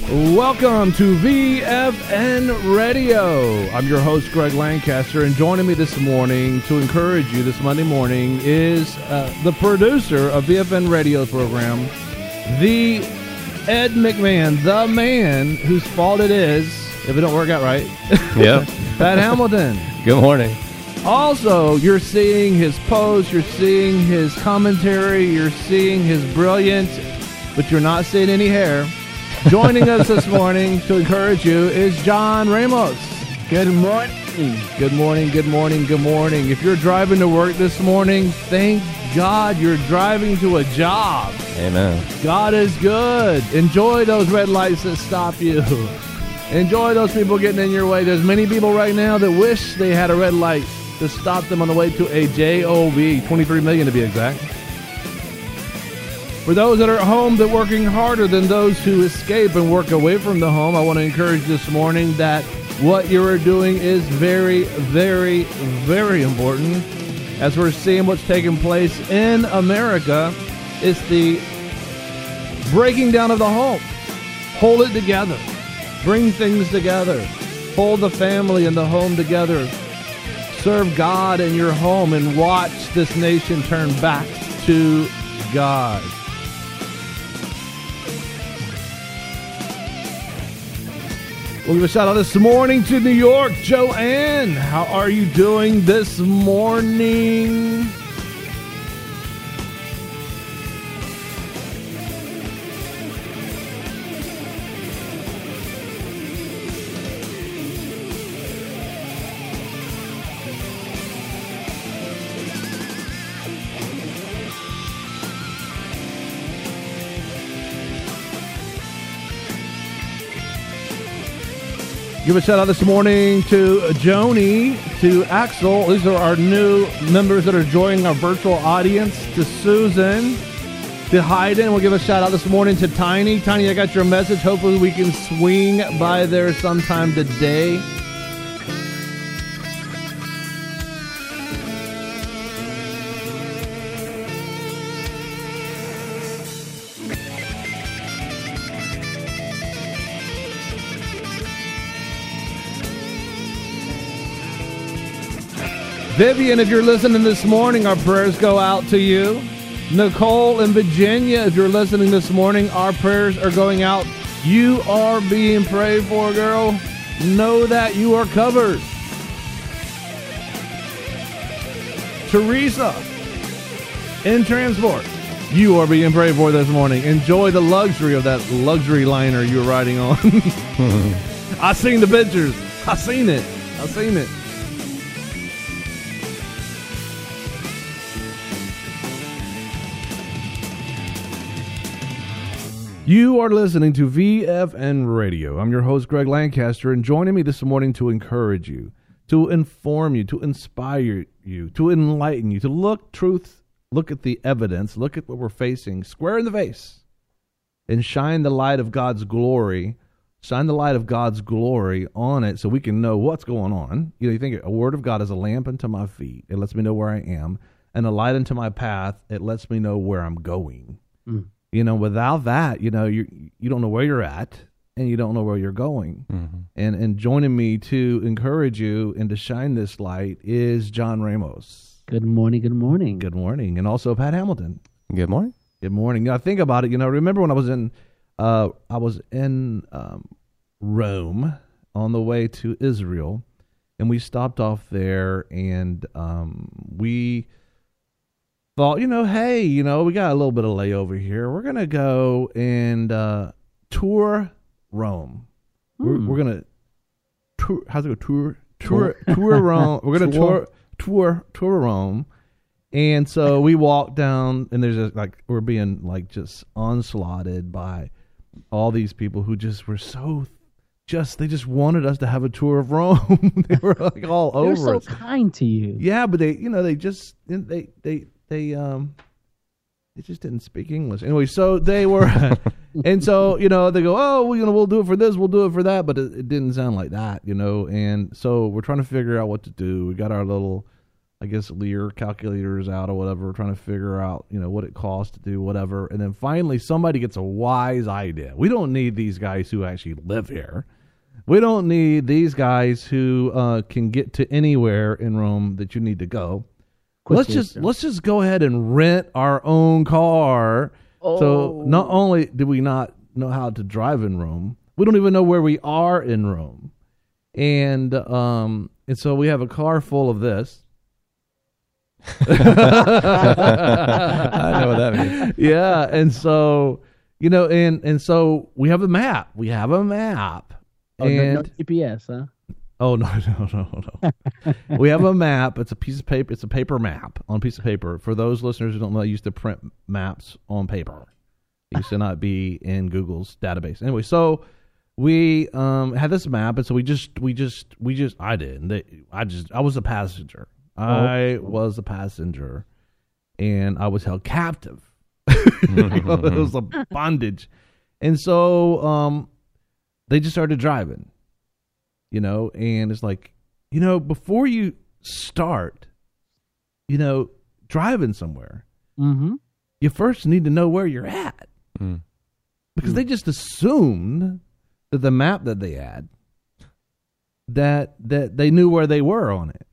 Welcome to VFN Radio. I'm your host, Greg Lancaster, and joining me this morning to encourage you this Monday morning is the producer of VFN Radio program, the Ed McMahon, the man whose fault it is if it don't work out right. Yep. Pat Hamilton. Good morning. Also, you're seeing his posts, you're seeing his commentary, you're seeing his brilliance, but you're not seeing any hair. Joining us this morning to encourage you is John Ramos. Good morning. Good morning, good morning, good morning. If you're driving to work this morning, thank God you're driving to a job. Amen. God is good. Enjoy those red lights that stop you. Enjoy those people getting in your way. There's many people right now that wish they had a red light to stop them on the way to a job, 23 million to be exact. For those that are at home that are working harder than those who escape and work away from the home, I want to encourage this morning that what you are doing is very, very, very important. As we're seeing what's taking place in America, it's the breaking down of the home. Hold it together. Bring things together. Hold the family and the home together. Serve God in your home and watch this nation turn back to God. We'll give a shout out this morning to New York. Joanne, how are you doing this morning? Give a shout out this morning to Joni, to Axel. These are our new members that are joining our virtual audience. To Susan, to Hayden. We'll give a shout out this morning to Tiny. Tiny, I got your message. Hopefully we can swing by there sometime today. Vivian, if you're listening this morning, our prayers go out to you. Nicole in Virginia, if you're listening this morning, our prayers are going out. You are being prayed for, girl. Know that you are covered. Teresa in transport, you are being prayed for this morning. Enjoy the luxury of that luxury liner you're riding on. I seen the pictures. I seen it. You are listening to VFN Radio. I'm your host, Greg Lancaster, and joining me this morning to encourage you, to inform you, to inspire you, to enlighten you, to look at the evidence, look at what we're facing, square in the face, and shine the light of God's glory, on it so we can know what's going on. You know, you think a word of God is a lamp unto my feet. It lets me know where I am, and a light unto my path. It lets me know where I'm going. You know, without that, you know, you don't know where you're at and you don't know where you're going. Mm-hmm. And joining me to encourage you and to shine this light is John Ramos. Good morning. Good morning. Good morning. And also Pat Hamilton. Good morning. Good morning. Now, think about it. You know, remember when I was in Rome on the way to Israel, and we stopped off there, and we thought, you know, hey, you know, we got a little bit of layover here. We're going to go and tour Rome. We're going to tour. How's it go? Tour Rome. We're going to tour Rome. And so we walk down, and there's we're being just onslaughted by all these people who just were they just wanted us to have a tour of Rome. They were all over us. They're so kind to you. Yeah, but they just didn't speak English. Anyway, so they were, and so, you know, they go, oh, well, you know, we'll do it for this, we'll do it for that, but it didn't sound like that, you know, and so we're trying to figure out what to do. We got our little I guess, Lear calculators out or whatever, trying to figure out, what it costs to do whatever. And then finally somebody gets a wise idea. We don't need these guys who actually live here. We don't need these guys who can get to anywhere in Rome that you need to go. Let's just go ahead and rent our own car. Oh. So not only do we not know how to drive in Rome, we don't even know where we are in Rome. And so we have a car full of this. I know what that means. Yeah, and so and so we have a map. We have a map. Oh, and no GPS, huh? Oh no. We have a map. It's a piece of paper. It's a paper map on a piece of paper. For those listeners who don't know, I used to print maps on paper. It used to not be in Google's database. Anyway, so we had this map, and so I was a passenger. I was a passenger, and I was held captive. It was a bondage. And so they just started driving, and it's like, before you start, driving somewhere, you first need to know where you're at. Because they just assumed that the map that they had, that they knew where they were on it.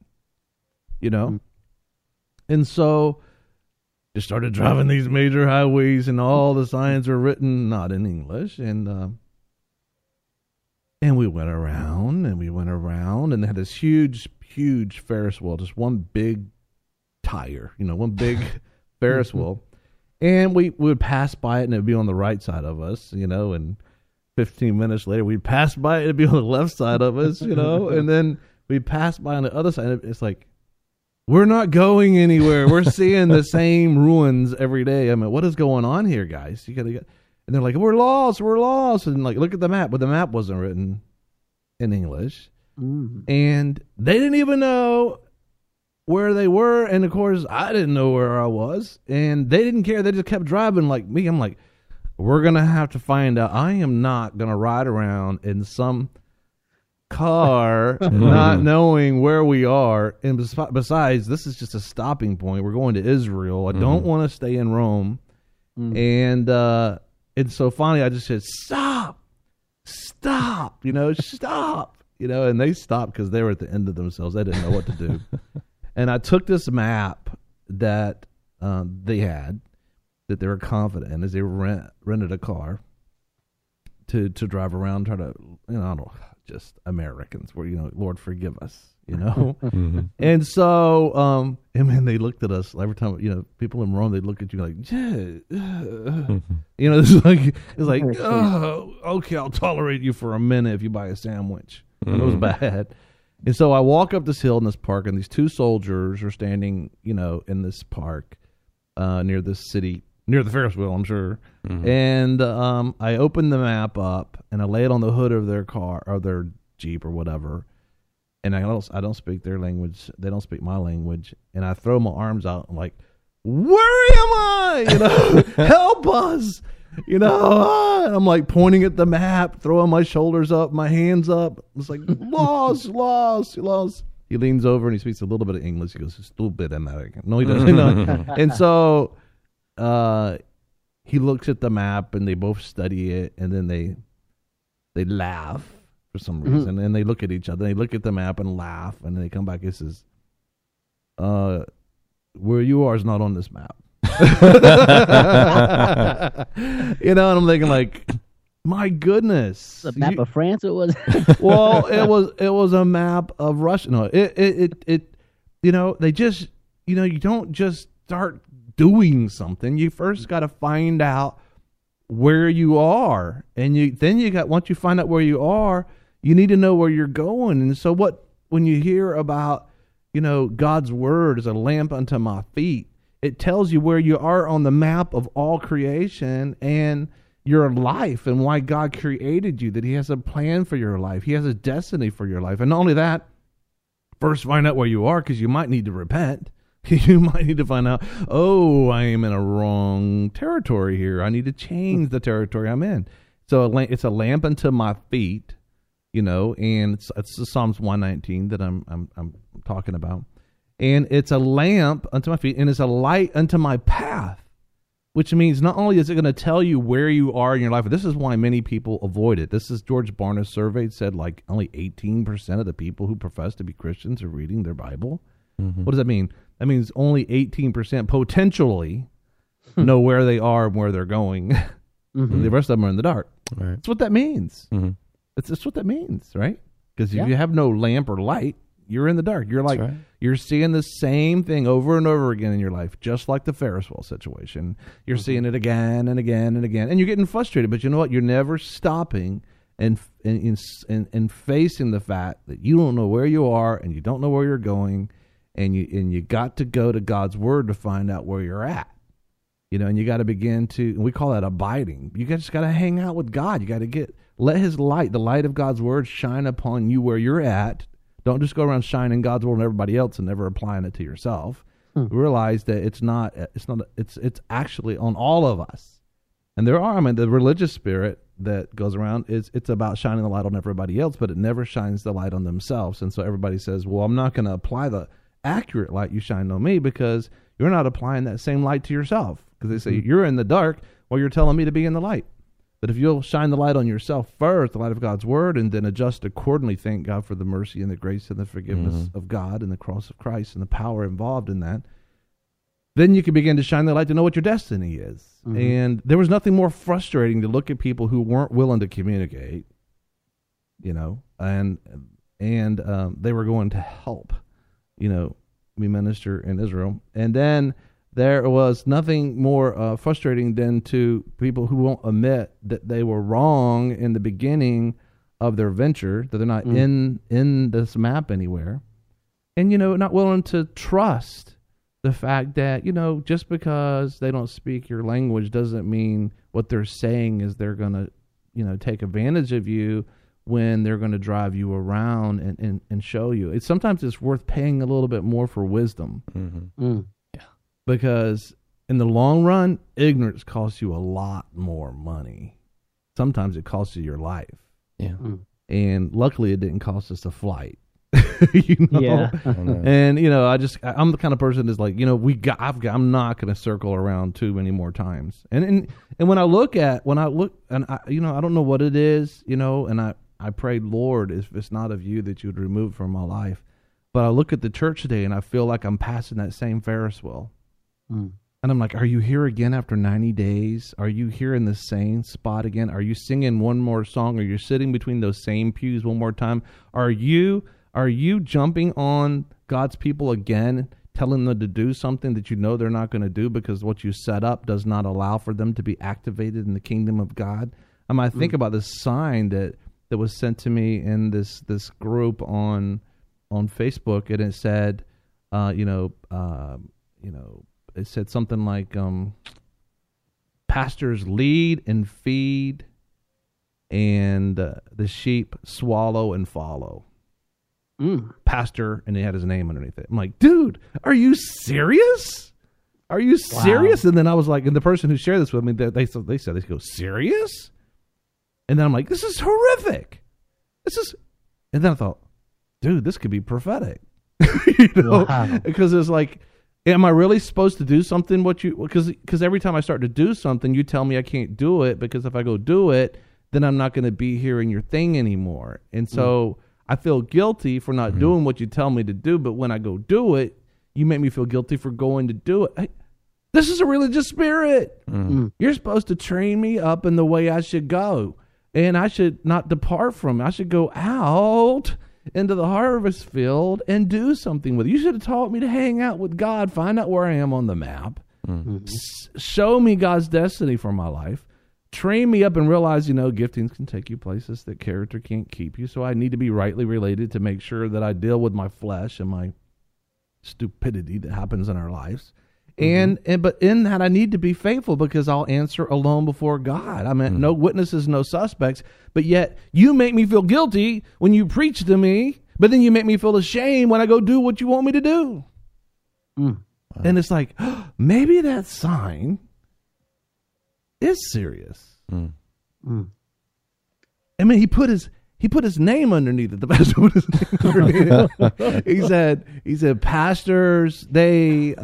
And so just started driving these major highways, and all the signs were written not in English, and we went around and they had this huge Ferris wheel, just one big tire, one big Ferris wheel, and we would pass by it and it'd be on the right side of us, and 15 minutes later we'd pass by it, it'd be on the left side of us, and then we'd pass by on the other side. It's like, we're not going anywhere. We're seeing the same ruins every day. I mean, what is going on here, guys? You gotta get. And they're like, we're lost. And like, look at the map, but the map wasn't written in English, and they didn't even know where they were. And of course, I didn't know where I was, and they didn't care. They just kept driving like me. I'm like, we're gonna have to find out. I am not gonna ride around in some car not knowing where we are, and besides, this is just a stopping point. We're going to Israel. I don't want to stay in Rome. And so finally I just said, stop, stop, and they stopped because they were at the end of themselves. They didn't know what to do. And I took this map that they had, that they were confident in, as they rented a car to drive around, try to, I don't know, just Americans where, Lord forgive us, And so, and man, they looked at us every time, people in Rome, they'd look at you like, it's like, oh, okay, I'll tolerate you for a minute if you buy a sandwich. It was bad. And so I walk up this hill in this park, and these two soldiers are standing, in this park, near this city, near the Ferris wheel, I'm sure. And I open the map up and I lay it on the hood of their car or their Jeep or whatever. And I don't speak their language. They don't speak my language. And I throw my arms out. I'm like, where am I? Help us. I'm like pointing at the map, throwing my shoulders up, my hands up. It's like, lost. He leans over and he speaks a little bit of English. He goes, stupid American. No, he doesn't. And so he looks at the map, and they both study it, and then they laugh for some reason, and they look at each other. They look at the map and laugh, and then they come back and says, "Where you are is not on this map." And I'm thinking like, my goodness, the map of France. It was. Well, it was a map of Russia. No, it they just you don't just start doing something. You first got to find out where you are, and once you find out where you are, you need to know where you're going. And so when you hear about God's word is a lamp unto my feet, it tells you where you are on the map of all creation and your life, and why God created you, that he has a plan for your life, he has a destiny for your life. And not only that, first find out where you are, because you might need to repent. You might need to find out, I am in a wrong territory here. I need to change the territory I'm in. So it's a lamp unto my feet, and it's the Psalms 119 that I'm talking about. and it's a lamp unto my feet, and it's a light unto my path. Which means not only is it going to tell you where you are in your life, but this is why many people avoid it. This is George Barna's survey said like only 18% of the people who profess to be Christians are reading their Bible. What does that mean? That means only 18% potentially know where they are and where they're going. The rest of them are in the dark. Right. That's what that means. That's what that means, right? Because if you have no lamp or light, you're in the dark. You're like, you're seeing the same thing over and over again in your life, just like the Ferris wheel situation. You're seeing it again and again and again, and you're getting frustrated. But you know what? You're never stopping and facing the fact that you don't know where you are and you don't know where you're going, and you got to go to God's Word to find out where you're at. You know, and you got to begin to, and we call that abiding. You just got to hang out with God. You got to let His light, the light of God's Word, shine upon you where you're at. Don't just go around shining God's word on everybody else and never applying it to yourself. Realize that it's actually on all of us. And the religious spirit that goes around it's about shining the light on everybody else, but it never shines the light on themselves. And so everybody says, well, I'm not going to apply the accurate light you shine on me because you're not applying that same light to yourself. Because they say you're in the dark while you're telling me to be in the light. But if you'll shine the light on yourself first, the light of God's word, and then adjust accordingly, thank God for the mercy and the grace and the forgiveness of God and the cross of Christ and the power involved in that, then you can begin to shine the light to know what your destiny is. And there was nothing more frustrating to look at people who weren't willing to communicate, you know, and they were going to help, you know, me minister in Israel. And then there was nothing more frustrating than to people who won't admit that they were wrong in the beginning of their venture, that they're not in this map anywhere, and, you know, not willing to trust the fact that, you know, just because they don't speak your language doesn't mean what they're saying is they're going to, you know, take advantage of you when they're going to drive you around and show you. Sometimes it's worth paying a little bit more for wisdom. Because in the long run, ignorance costs you a lot more money. Sometimes it costs you your life. Yeah. And luckily it didn't cost us a flight. You know? Yeah. And, you know, I'm the kind of person that's like, you know, I'm not going to circle around too many more times. And when I look, and you know, I don't know what it is, you know, and I prayed, Lord, if it's not of you, that you would remove it from my life. But I look at the church today and I feel like I'm passing that same Ferris wheel. And I'm like, are you here again after 90 days? Are you here in the same spot again? Are you singing one more song? Are you sitting between those same pews one more time? Are you jumping on God's people again, telling them to do something that you know they're not going to do because what you set up does not allow for them to be activated in the kingdom of God? I think about this sign that was sent to me in this group on Facebook, and it said, it said something like, pastors lead and feed, and the sheep swallow and follow. Pastor, and he had his name underneath it. I'm like, dude, are you serious? Are you serious? And then I was like, and the person who shared this with me, they go, serious? And then I'm like, this is horrific. And then I thought, dude, this could be prophetic. You know? Because it's like, am I really supposed to do something? Because every time I start to do something, you tell me I can't do it, because if I go do it, then I'm not going to be hearing your thing anymore. And so I feel guilty for not doing what you tell me to do, but when I go do it, you make me feel guilty for going to do it. This is a religious spirit. You're supposed to train me up in the way I should go, and I should not depart from it. I should go out into the harvest field and do something with it. You should have taught me to hang out with God, find out where I am on the map, show me God's destiny for my life, train me up and realize, you know, giftings can take you places that character can't keep you. So I need to be rightly related to make sure that I deal with my flesh and my stupidity that happens in our lives. But in that, I need to be faithful, because I'll answer alone before God. I mean, no witnesses, no suspects, but yet you make me feel guilty when you preach to me, but then you make me feel ashamed when I go do what you want me to do. And it's like, maybe that sign is serious. I mean, he put his He put his name underneath it. The pastor put his name underneath it. He said, pastors, they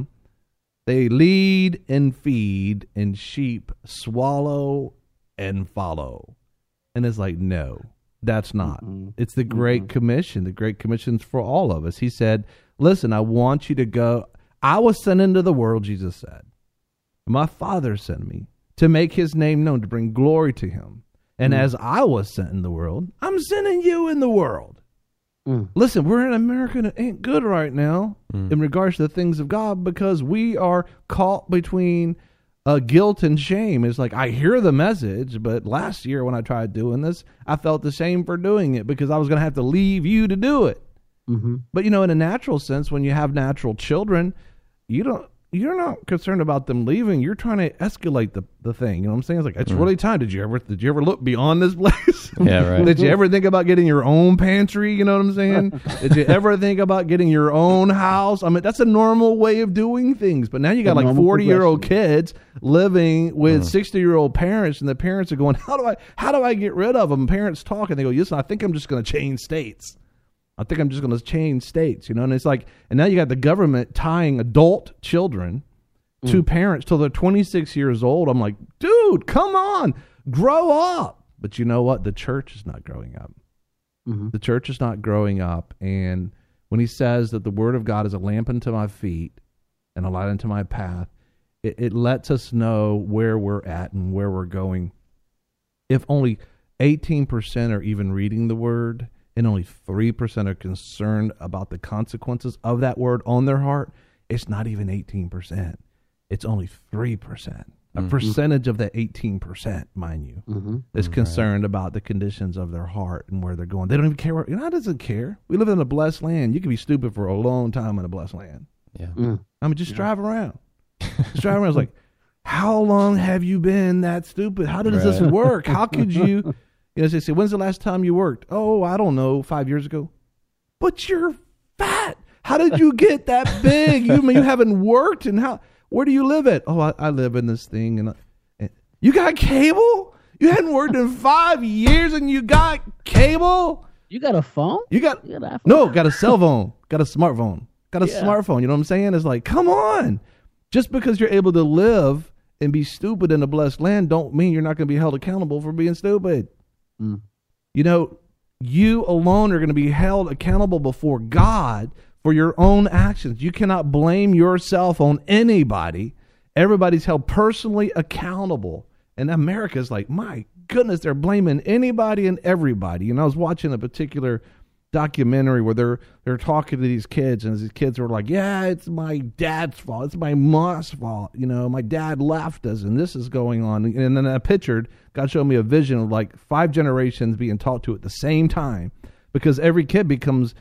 lead and feed, and sheep swallow and follow. And it's like, no, that's not. It's the Great Commission. The Great Commission's for all of us. He said, listen, I want you to go. I was sent into the world, Jesus said. My Father sent me to make his name known, to bring glory to him. And as I was sent in the world, I'm sending you in the world. Listen, we're in America that ain't good right now in regards to the things of God, because we are caught between guilt and shame. It's like, I hear the message, but last year when I tried doing this, I felt the shame for doing it because I was going to have to leave you to do it. But, in a natural sense, when you have natural children, you're not concerned about them leaving. You're trying to escalate the thing. You know what I'm saying? It's like, it's really time. Did you ever look beyond this place? Yeah, right. Did you ever think about getting your own pantry? You know what I'm saying? Did you ever think about getting your own house? I mean, that's a normal way of doing things. But now you got like 40-year-old kids living with 60-year-old parents, and the parents are going, how do I get rid of them? Parents talk, and they go, listen, I think I'm just going to change states. I think I'm just going to change states, and it's like, and now you got the government tying adult children to parents till they're 26 years old. I'm like, dude, come on, grow up. But you know what? The church is not growing up. The church is not growing up. And when he says that the word of God is a lamp unto my feet and a light unto my path, it lets us know where we're at and where we're going. If only 18% are even reading the word, and only 3% are concerned about the consequences of that word on their heart, it's not even 18%. It's only 3%. A percentage of that 18%, mind you, is concerned about the conditions of their heart and where they're going. They don't even care. God doesn't care. We live in a blessed land. You can be stupid for a long time in a blessed land. Yeah. I mean, just drive around. Just drive around. It's like, how long have you been that stupid? How does this work? How could you... They say, when's the last time you worked? Oh, I don't know, 5 years ago. But you're fat. How did you get that big? You haven't worked, and where do you live at? Oh, I live in this thing. And you got cable? You hadn't worked in 5 years, and you got cable? You got a phone? Got a cell phone. Got a smartphone. Got a smartphone. You know what I'm saying? It's like, come on. Just because you're able to live and be stupid in a blessed land don't mean you're not going to be held accountable for being stupid. You alone are going to be held accountable before God for your own actions. You cannot blame yourself on anybody. Everybody's held personally accountable. And America's like, my goodness, they're blaming anybody and everybody. I was watching a particular documentary where they're talking to these kids, and these kids were like, yeah, it's my dad's fault. It's my mom's fault. My dad left us, and this is going on. And then I pictured, God showed me a vision of like 5 generations being taught to at the same time, because every boy becomes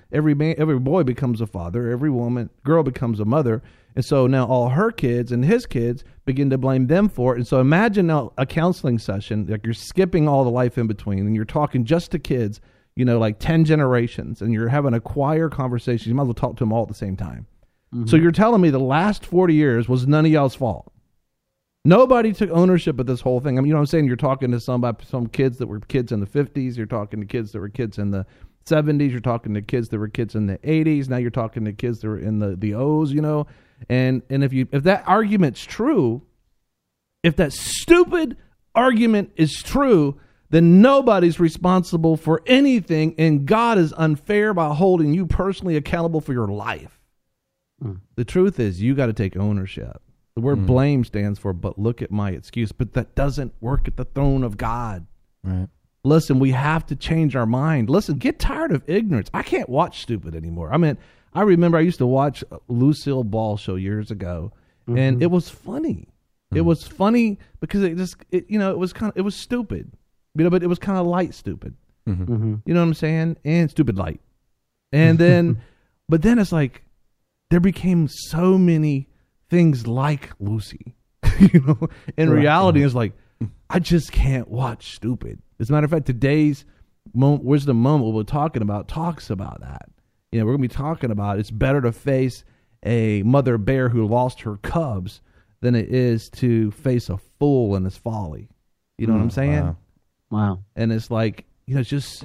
a father, every girl becomes a mother. And so now all her kids and his kids begin to blame them for it. And so imagine now a counseling session, like you're skipping all the life in between, and you're talking just to kids, like 10 generations, and you're having a choir conversation. You might as well talk to them all at the same time. So you're telling me the last 40 years was none of y'all's fault. Nobody took ownership of this whole thing. I mean, you know what I'm saying? You're talking to some kids that were kids in the 50s. You're talking to kids that were kids in the 70s. You're talking to kids that were kids in the 80s. Now you're talking to kids that were in the O's, And if that argument's true, if that stupid argument is true, then nobody's responsible for anything, and God is unfair by holding you personally accountable for your life. The truth is, you got to take ownership. The word blame stands for, but look at my excuse. But that doesn't work at the throne of God. Right. Listen, we have to change our mind. Listen, get tired of ignorance. I can't watch stupid anymore. I mean, I remember I used to watch Lucille Ball show years ago, and it was funny. It was funny because it was stupid. But it was kind of light stupid. You know what I'm saying? And stupid light. And then, but then it's like, there became so many things like Lucy. In reality, it's like, I just can't watch stupid. As a matter of fact, today's Wisdom Moment we're talking about talks about that. We're going to be talking about it's better to face a mother bear who lost her cubs than it is to face a fool in his folly. You know what I'm saying? Wow. And it's like, it's just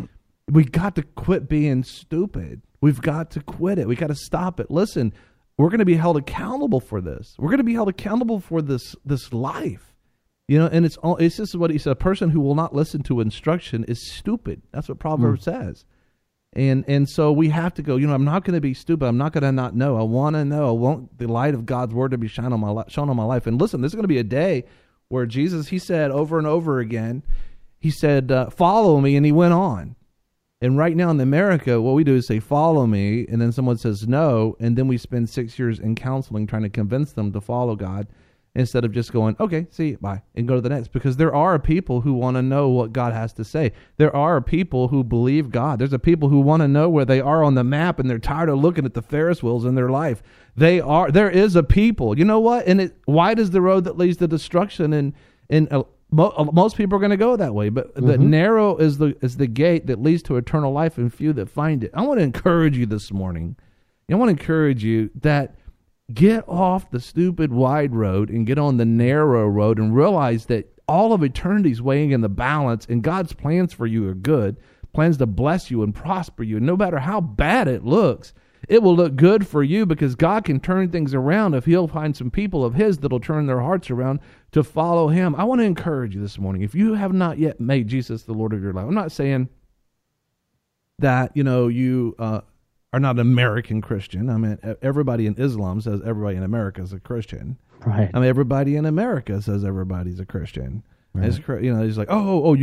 We got to quit being stupid. We've got to quit it. We got to stop it. Listen, we're going to be held accountable for this. We're going to be held accountable for this life. And it's just what he said. A person who will not listen to instruction is stupid. That's what Proverbs says. And so we have to go, I'm not going to be stupid. I'm not going to not know. I want to know. I want the light of God's word to be shown on my life. And listen, there's going to be a day where Jesus, he said over and over again, he said, follow me. And he went on. And right now in America, what we do is say, follow me. And then someone says no. And then we spend 6 years in counseling trying to convince them to follow God instead of just going, okay, see you, bye, and go to the next. Because there are people who want to know what God has to say. There are people who believe God. There's a people who want to know where they are on the map, and they're tired of looking at the Ferris wheels in their life. There is a people. You know what? And wide is the road that leads to destruction, and most people are going to go that way. But the narrow is the gate that leads to eternal life, and few that find it. I want to encourage you this morning. I want to encourage you that get off the stupid wide road and get on the narrow road and realize that all of eternity is weighing in the balance, and God's plans for you are good, plans to bless you and prosper you. And no matter how bad it looks, it will look good for you, because God can turn things around if he'll find some people of his that'll turn their hearts around to follow him. I want to encourage you this morning. If you have not yet made Jesus the Lord of your life, I'm not saying that, you are not an American Christian. I mean, everybody in Islam says everybody in America is a Christian. Right. I mean, everybody in America says everybody's a Christian. Right. It's, he's like,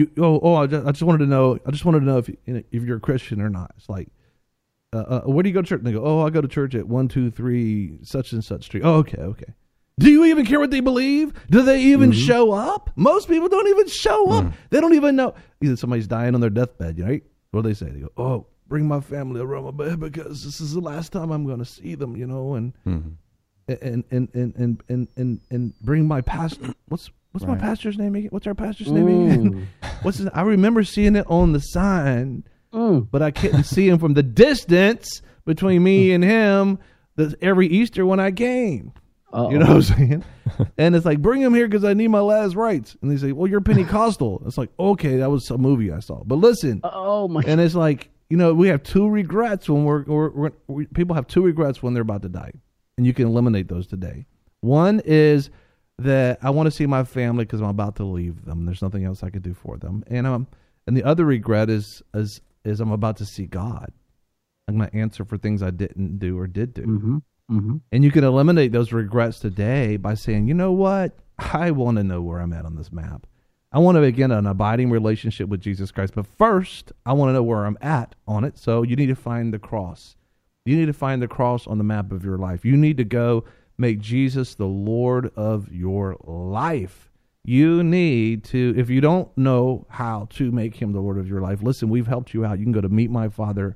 I just wanted to know if you're a Christian or not. It's like, where do you go to church? And they go, I go to church at 123 such and such street. Oh, okay. Do you even care what they believe? Do they even show up? Most people don't even show up. They don't even know. Either somebody's dying on their deathbed, right? What do they say? They go, bring my family around my bed because this is the last time I'm going to see them, and bring my pastor. What's my pastor's name again? What's our pastor's name again? I remember seeing it on the sign, but I couldn't see him from the distance between me and him every Easter when I came. You know what I'm saying? And it's like, bring him here because I need my last rites. And they say, well, you're Pentecostal. It's like, okay, that was a movie I saw. But listen, and it's like, we have two regrets when people have two regrets when they're about to die. And you can eliminate those today. One is that I want to see my family because I'm about to leave them. There's nothing else I could do for them. And the other regret is I'm about to see God. I'm going to answer for things I didn't do or did do. And you can eliminate those regrets today by saying, you know what? I want to know where I'm at on this map. I want to begin an abiding relationship with Jesus Christ. But first, I want to know where I'm at on it. So you need to find the cross. You need to find the cross on the map of your life. You need to go make Jesus the Lord of your life. You need to, if you don't know how to make him the Lord of your life, listen, we've helped you out. You can go to meetmyfather.org.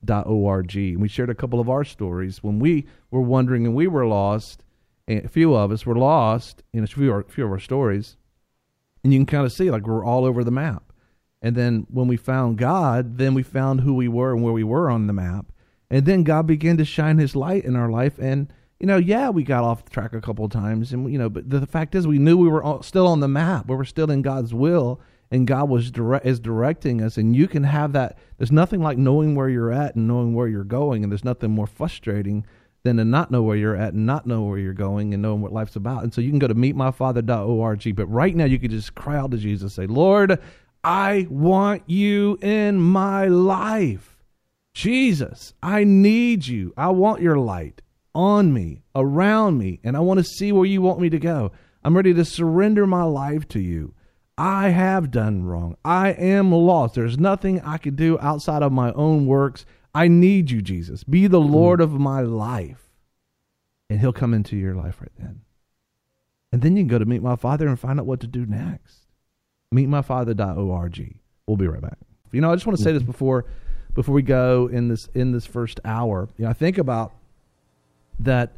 And we shared a couple of our stories when we were wondering and we were lost. And a few of us were lost in a few of our stories. And you can kind of see like we're all over the map. And then when we found God, then we found who we were and where we were on the map. And then God began to shine his light in our life. And, we got off track a couple of times. And, but the fact is we knew we were still on the map. We were still in God's will. And God is directing us. And you can have that. There's nothing like knowing where you're at and knowing where you're going. And there's nothing more frustrating than to not know where you're at and not know where you're going and knowing what life's about. And so you can go to meetmyfather.org. But right now you could just cry out to Jesus, say, Lord, I want you in my life. Jesus, I need you. I want your light on me, around me, and I want to see where you want me to go. I'm ready to surrender my life to you. I have done wrong. I am lost. There's nothing I can do outside of my own works. I need you, Jesus. Be the Lord of my life. And he'll come into your life right then. And then you can go to Meet My Father and find out what to do next. meetmyfather.org. We'll be right back. I just want to say this before we go in this first hour. I think about that,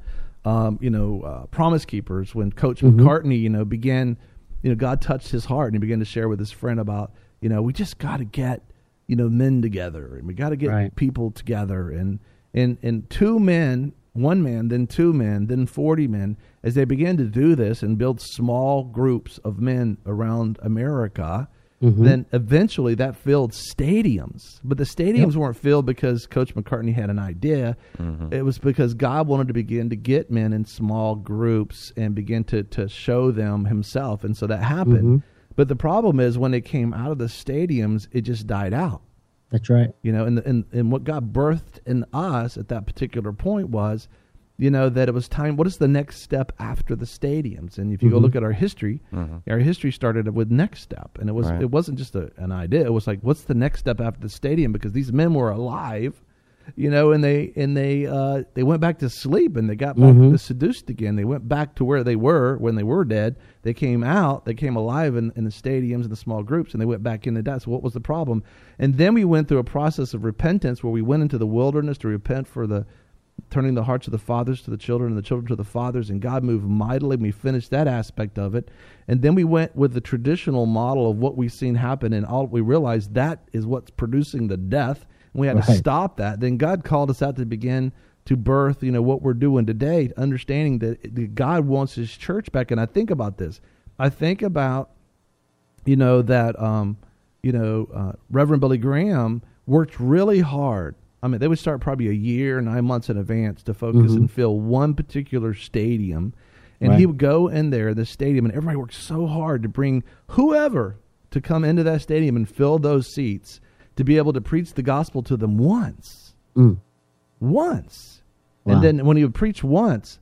Promise Keepers, when Coach McCartney, began, God touched his heart and he began to share with his friend about, we just got to get, men together, and we got to get people together, and two men, one man, then two men, then 40 men, as they began to do this and build small groups of men around America, then eventually that filled stadiums. But the stadiums weren't filled because Coach McCartney had an idea. It was because God wanted to begin to get men in small groups and begin to show them himself. And so that happened. But the problem is when it came out of the stadiums, it just died out. That's right. You know, and what God birthed in us at that particular point was, you know, that it was time. What is the next step after the stadiums? And if you go look at our history started with next step, and it wasn't just an idea. It was like, what's the next step after the stadium? Because these men were alive, you know, and they went back to sleep, and they got back seduced again. They went back to where they were when they were dead. They came out, they came alive in the stadiums and the small groups, and they went back into that. So what was the problem? And then we went through a process of repentance where we went into the wilderness to repent for the turning the hearts of the fathers to the children and the children to the fathers, and God moved mightily. We finished that aspect of it. And then we went with the traditional model of what we've seen happen, and all we realized that is what's producing the death. And we had to stop that. Then God called us out to begin to birth, you know, what we're doing today, understanding that God wants his church back. And I think about this. I think about, you know, that, Reverend Billy Graham worked really hard. I mean, they would start probably a year, 9 months in advance to focus and fill one particular stadium. And he would go in there, the stadium, and everybody worked so hard to bring whoever to come into that stadium and fill those seats to be able to preach the gospel to them once. Once. Wow. And then when he would preach once,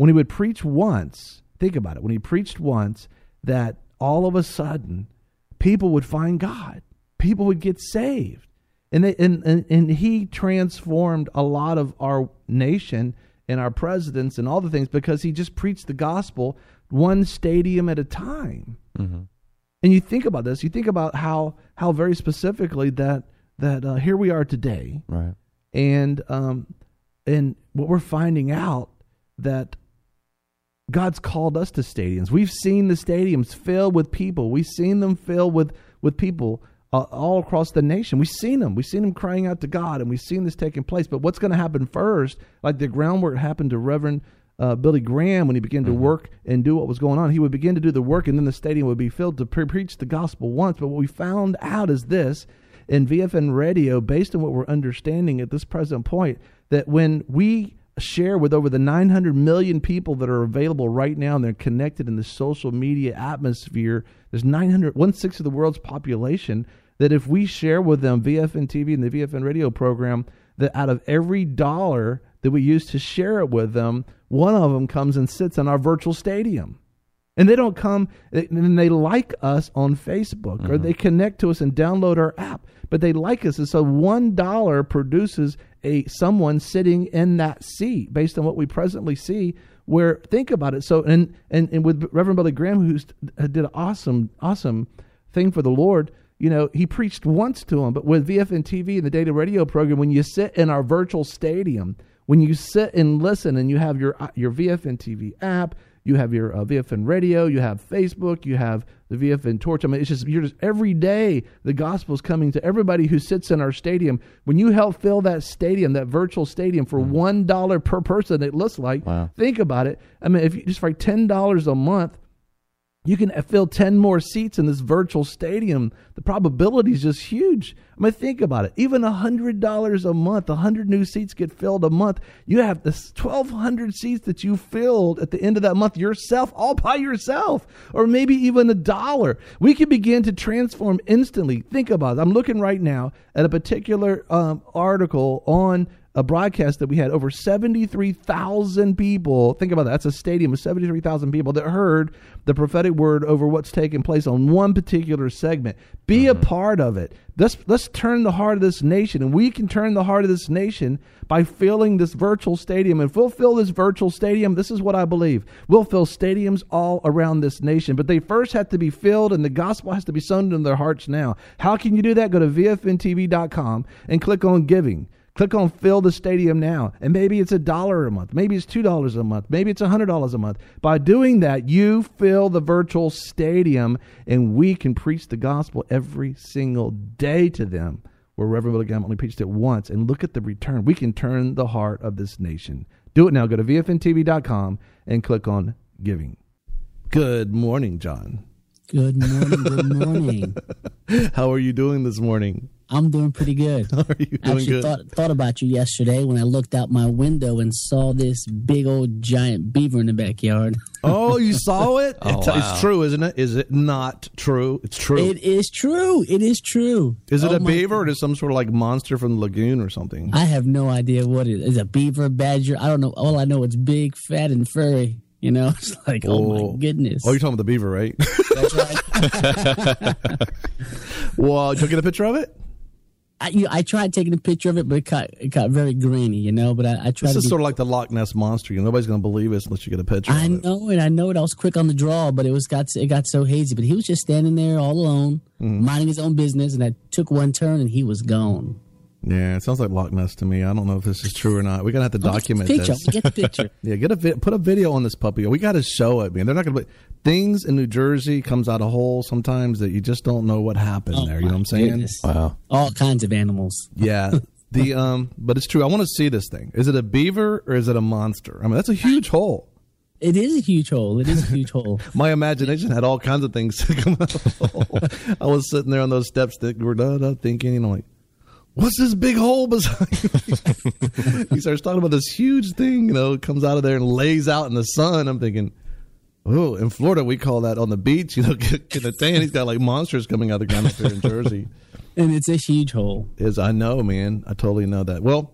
think about it, when he preached once, that all of a sudden people would find God. People would get saved. And he transformed a lot of our nation and our presidents and all the things because he just preached the gospel one stadium at a time. And you think about this. You think about how very specifically that here we are today, right? And what we're finding out that God's called us to stadiums. We've seen the stadiums fill with people. We've seen them fill with people. All across the nation. We've seen them crying out to God, and we've seen this taking place. But what's going to happen first, like the groundwork happened to Reverend Billy Graham when he began to work and do what was going on, he would begin to do the work, and then the stadium would be filled to preach the gospel once. But what we found out is this, in VFN radio, based on what we're understanding at this present point, that when we share with over the 900 million people that are available right now, and they're connected in the social media atmosphere, there's 1/6 of the world's population, that if we share with them VFN TV and the VFN radio program, that out of every dollar that we use to share it with them, one of them comes and sits in our virtual stadium. And they don't come, and they like us on Facebook, or they connect to us and download our app, but they like us. And so $1 produces someone sitting in that seat based on what we presently see, where, think about it. So, and with Reverend Billy Graham, who did an awesome thing for the Lord, you know, he preached once to them. But with VFN TV and the data radio program, when you sit in our virtual stadium, when you sit and listen, and you have your VFN TV app, you have your VFN radio, you have Facebook, you have the VFN Torch. I mean, you're just every day the gospel is coming to everybody who sits in our stadium. When you help fill that stadium, that virtual stadium, for $1 per person, it looks like. Wow. Think about it. I mean, if you just for $10 a month, you can fill 10 more seats in this virtual stadium. The probability is just huge. I mean, think about it. Even $100 a month, 100 new seats get filled a month. You have this 1,200 seats that you filled at the end of that month yourself, all by yourself, or maybe even $1. We can begin to transform instantly. Think about it. I'm looking right now at a particular article on a broadcast that we had over 73,000 people. Think about that. That's a stadium of 73,000 people that heard the prophetic word over what's taking place on one particular segment. Be a part of it. Let's turn the heart of this nation, and we can turn the heart of this nation by filling this virtual stadium. And if we'll fill this virtual stadium, this is what I believe. We'll fill stadiums all around this nation, but they first have to be filled, and the gospel has to be sown into their hearts now. How can you do that? Go to VFNTV.com and click on giving. Click on fill the stadium now. And maybe it's $1 a month. Maybe it's $2 a month. Maybe it's $100 a month. By doing that, you fill the virtual stadium, and we can preach the gospel every single day to them, where Reverend Billy Graham only preached it once. And look at the return. We can turn the heart of this nation. Do it now. Go to VFNTV.com and click on giving. Good morning, John. Good morning. Good morning. How are you doing this morning? I'm doing pretty good. How are you doing Actually, good? thought about you yesterday when I looked out my window and saw this big old giant beaver in the backyard. Oh, you saw it? Oh, It's wow. true, isn't it? Is it not true? It's true. It is true. It is true. Is it Oh a my beaver or is it some sort of like monster from the lagoon or something? I have no idea what it is. A beaver, badger. I don't know. All I know, it's big, fat, and furry. You know, it's like, oh my goodness. Oh, you're talking about the beaver, right? That's right. Well, did you get a picture of it? I tried taking a picture of it, but it got very grainy, you know. But I tried This to is be. sort of like the Loch Ness monster. You know, nobody's going to believe us unless you get a picture. I of it. know it. I know it. I was quick on the draw, but it got so hazy. But he was just standing there all alone, minding his own business, and I took one turn, and he was gone. Yeah, it sounds like Loch Ness to me. I don't know if this is true or not. We're gonna have to document Picture. this. Get the picture. Yeah, put a video on this puppy. We got to show it, man. They're not gonna put things in New Jersey comes out of holes sometimes that you just don't know what happened there. You know what I'm saying? Goodness. Wow. All kinds of animals. Yeah. But it's true. I want to see this thing. Is it a beaver or is it a monster? I mean, that's a huge hole. It is a huge hole. It is a huge hole. My imagination had all kinds of things to come out of the hole. I was sitting there on those steps that were thinking, you know, like, what's this big hole beside me? He starts talking about this huge thing, you know, comes out of there and lays out in the sun. I'm thinking, oh, in Florida, we call that on the beach, you know, getting a tan. He's got like monsters coming out of the ground up there in Jersey. And it's a huge hole. I know, man. I totally know that. Well,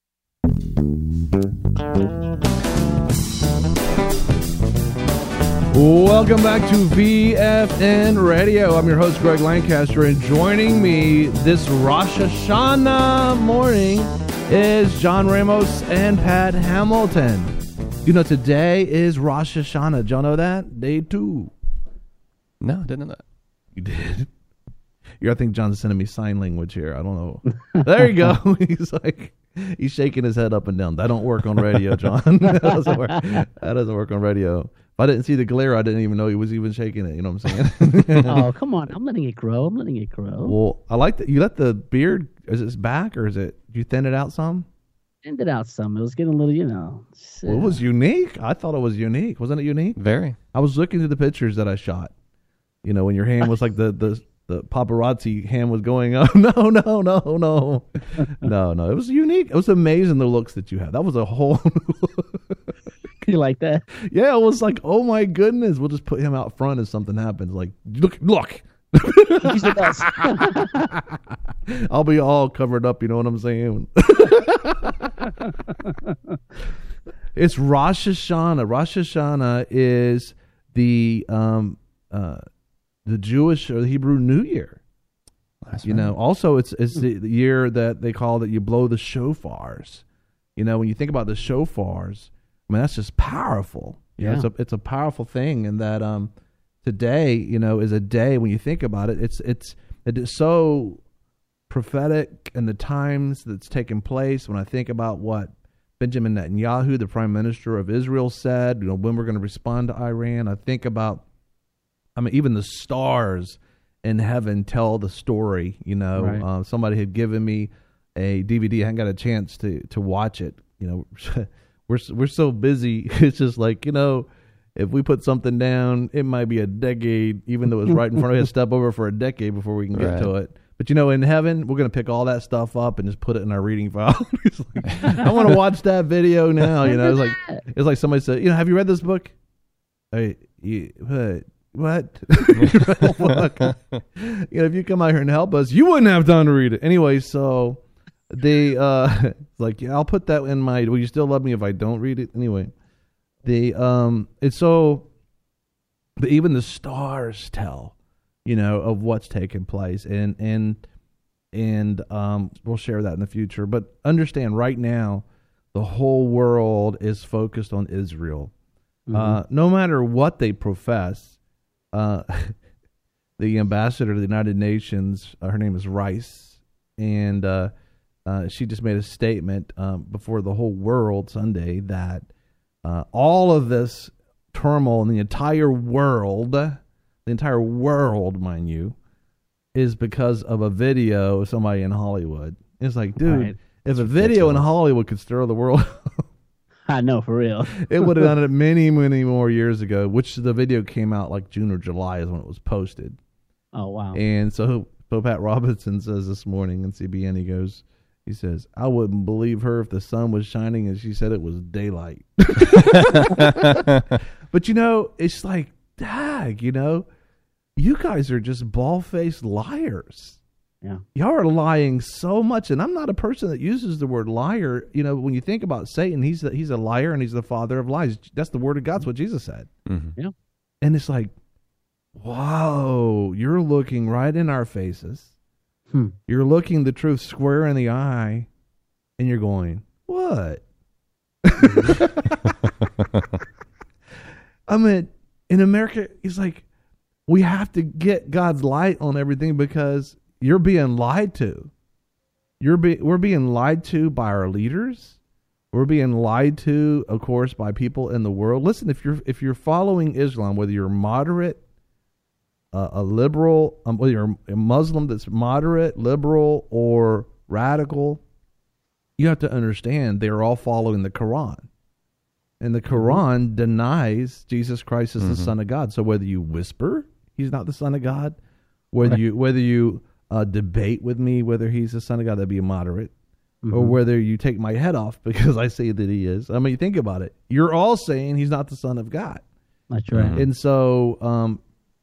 welcome back to VFN Radio. I'm your host, Greg Lancaster, and joining me this Rosh Hashanah morning is John Ramos and Pat Hamilton. You know, today is Rosh Hashanah. Did y'all know that? Day 2. No, didn't know that. You did? I think John's sending me sign language here. I don't know. There you go. He's shaking his head up and down. That don't work on radio, John. That doesn't work on radio. If I didn't see the glare, I didn't even know he was even shaking it. You know what I'm saying? Oh, come on. I'm letting it grow. Well, I like that. You let the beard, is it back or you thin it out some? Ended out some. It was getting a little, you know. Well, it was unique. I thought it was unique. Wasn't it unique? Very. I was looking through the pictures that I shot. You know, when your hand was like the paparazzi hand was going up. No. It was unique. It was amazing, the looks that you had. That was a whole You like that? Yeah, it was like, oh my goodness, we'll just put him out front if something happens. Like, look. He's the best. I'll be all covered up, you know what I'm saying? It's Rosh Hashanah. Rosh Hashanah is the Jewish or the Hebrew New Year. That's You right. know, also it's the year that they call that you blow the shofars. You know, when you think about the shofars, I mean, that's just powerful. You know, Yeah. it's a powerful thing, and that today, you know, is a day when you think about it. It is so prophetic in the times that's taken place. When I think about what Benjamin Netanyahu, the Prime Minister of Israel, said, you know, when we're going to respond to Iran, I think about, I mean, even the stars in heaven tell the story. You know, Right. Somebody had given me a DVD. I hadn't got a chance to watch it. You know, we're so busy. It's just like, you know, if we put something down, it might be a decade, even though it's right in front of us. Step over for a decade before we can get Right. to it. But, you know, in heaven, we're going to pick all that stuff up and just put it in our reading file. It's like, I want to watch that video now. You know, it's like somebody said, you know, have you read this book? What? You read the book? You know, if you come out here and help us, you wouldn't have time to read it. Anyway, so they like, yeah, I'll put that in my, will you still love me if I don't read it? Anyway, it's so, even the stars tell, you know, of what's taking place, and we'll share that in the future. But understand, right now, the whole world is focused on Israel. No matter what they profess, the ambassador to the United Nations, her name is Rice, and she just made a statement before the whole world Sunday that all of this turmoil in the entire world, mind you, is because of a video of somebody in Hollywood. It's like, dude, Right. if a video in Hollywood could stir the world, I know, for real. it would have done it many, many more years ago, which the video came out like June or July is when it was posted. Oh, wow. And so Pope Pat Robinson says this morning in CBN, he says, I wouldn't believe her if the sun was shining and she said it was daylight. But, it's like, dag, you guys are just bald-faced liars. Yeah. Y'all are lying so much. And I'm not a person that uses the word liar. When you think about Satan, he's a liar and he's the father of lies. That's the word of God. That's what Jesus said. Mm-hmm. Yeah. And it's like, whoa, you're looking right in our faces. You're looking the truth square in the eye, and you're going, what? I mean, in America, it's like, we have to get God's light on everything because you're being lied to. We're being lied to by our leaders. We're being lied to, of course, by people in the world. Listen, if you're following Islam, whether you're moderate, a liberal, whether you're a Muslim that's moderate, liberal, or radical, you have to understand they're all following the Quran. And the Quran denies Jesus Christ as the Son of God. So whether you whisper he's not the Son of God, whether you debate with me whether he's the Son of God, that'd be a moderate, or whether you take my head off because I say that he is. I mean, think about it. You're all saying he's not the Son of God. That's right. And so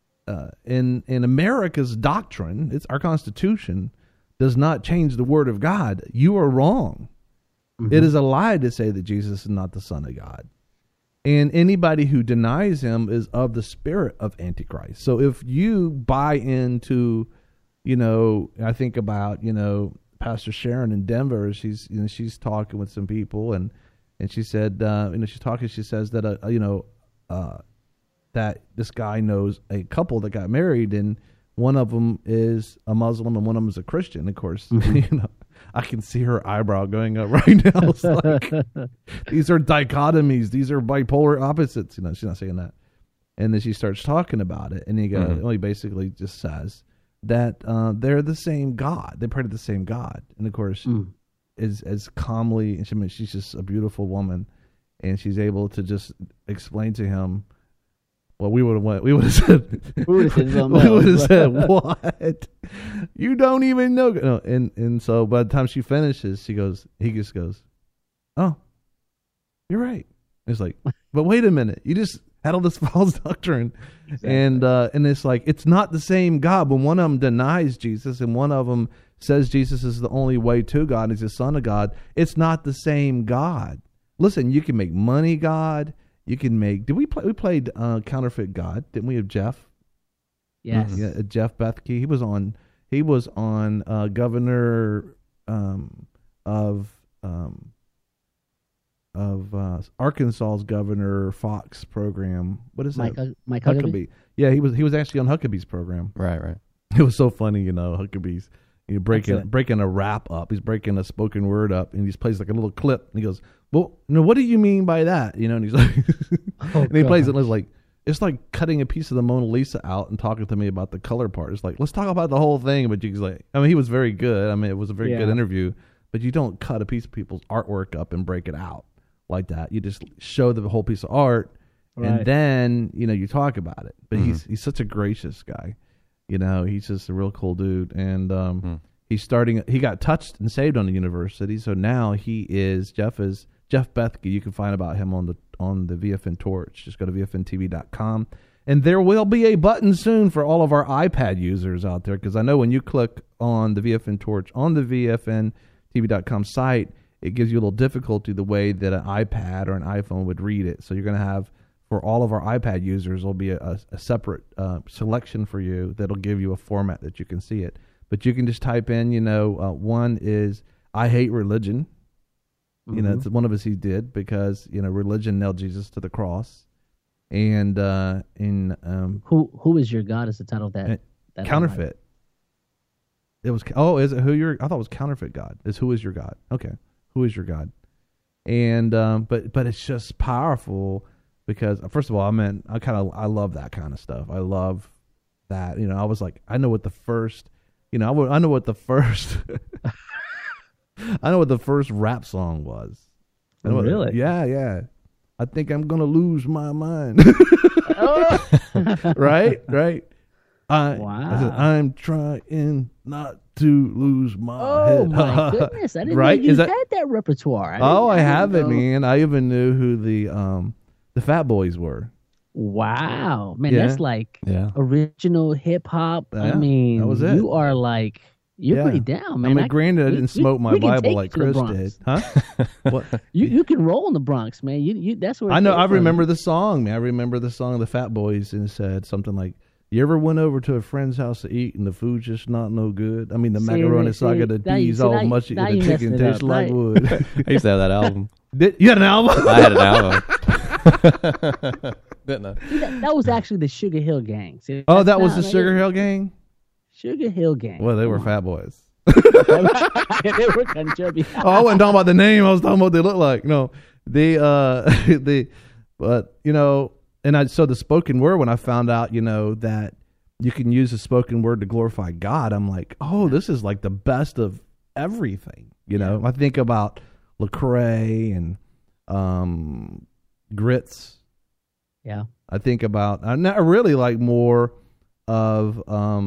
in America's doctrine, it's our Constitution does not change the Word of God. You are wrong. It is a lie to say that Jesus is not the Son of God. And anybody who denies him is of the spirit of Antichrist. So if you buy into, I think about, Pastor Sharon in Denver, she's talking with some people and she said, she says that, that this guy knows a couple that got married, and one of them is a Muslim and one of them is a Christian. Of course, I can see her eyebrow going up right now. It's like, these are dichotomies. These are bipolar opposites. She's not saying that. And then she starts talking about it, and he basically just says that they're the same God. They pray to the same God, and of course, is as calmly. And she's just a beautiful woman, and she's able to just explain to him. Well, we would have said, what? You don't even know. No, and so by the time she finishes, he just goes, oh, you're right. It's like, but wait a minute. You just had all this false doctrine. Exactly. And it's like, it's not the same God. When one of them denies Jesus and one of them says Jesus is the only way to God and he's the Son of God, it's not the same God. Listen, you can make money God. You can make. Did we play? We played Counterfeit God, didn't we? Have Jeff? Yes. Yeah, Jeff Bethke. He was on. Governor of Arkansas's Governor Fox program. What is that? Mike Huckabee. Yeah, he was actually on Huckabee's program. Right. It was so funny, Huckabee's. Breaking a rap up. He's breaking a spoken word up, and he just plays like a little clip. And he goes, "Well, what do you mean by that?" And he's like, and he plays it. And it's like cutting a piece of the Mona Lisa out and talking to me about the color part. It's like, let's talk about the whole thing. But he's like, he was very good. It was a very good interview. But you don't cut a piece of people's artwork up and break it out like that. You just show the whole piece of art, and then you talk about it. But he's such a gracious guy. He's just a real cool dude, and he got touched and saved on the university, so now Jeff Bethke. You can find about him on the VFN Torch. Just go to VFNTV.com, and there will be a button soon for all of our iPad users out there, because I know when you click on the VFN Torch on the VFNTV.com site, it gives you a little difficulty the way that an iPad or an iPhone would read it. So you're going to have, for all of our iPad users, there'll be a separate selection for you that'll give you a format that you can see it. But you can just type in, one is I hate religion. It's one of us he did, because religion nailed Jesus to the cross. And who is your God is the title of that Counterfeit. It was is it I thought it was Counterfeit God. Is who is your God? Okay, who is your God? And but it's just powerful. Because first of all, I love that kind of stuff. I love that. I was like, I know what the first, I know what the first, I know what the first rap song was. Really? Yeah. I think I'm gonna lose my mind. Right. I said, I'm trying not to lose my Oh head. my goodness! I didn't Right? know you Is that- had that repertoire. I have it, know. man. I even knew who the Fat Boys were. Wow, man, Yeah. that's like Yeah. original hip hop. Yeah, I mean, that was it. you are like you're Yeah. pretty down, I man. mean, granted, I we- didn't smoke my we can Bible take like you to the Chris Bronx. did. Huh? What? You can roll in the Bronx, man. You that's where it I know. came I from. remember the song, man. I remember the song of the Fat Boys, and it said something like, "You ever went over to a friend's house to eat, and the food's just not no good? I mean, the See, macaroni see, saga, the now you- peas see, all now you- mushy, now and the you chicken messing it tastes up. like Now- wood." I used to have that album. You had an album? I had an album. Didn't I? See, that was actually the Sugar Hill Gang. See, Oh, that's that was not- the Sugar Hill Gang. Sugar Hill Gang. Well, they Come were on. Fat Boys. They were kind of chubby. Oh, I wasn't talking about the name. I was talking about what they look like. No, but so the spoken word. When I found out, that you can use the spoken word to glorify God, I'm like, oh, this is like the best of everything. I think about Lecrae and grits. Yeah. I think about. I really like more of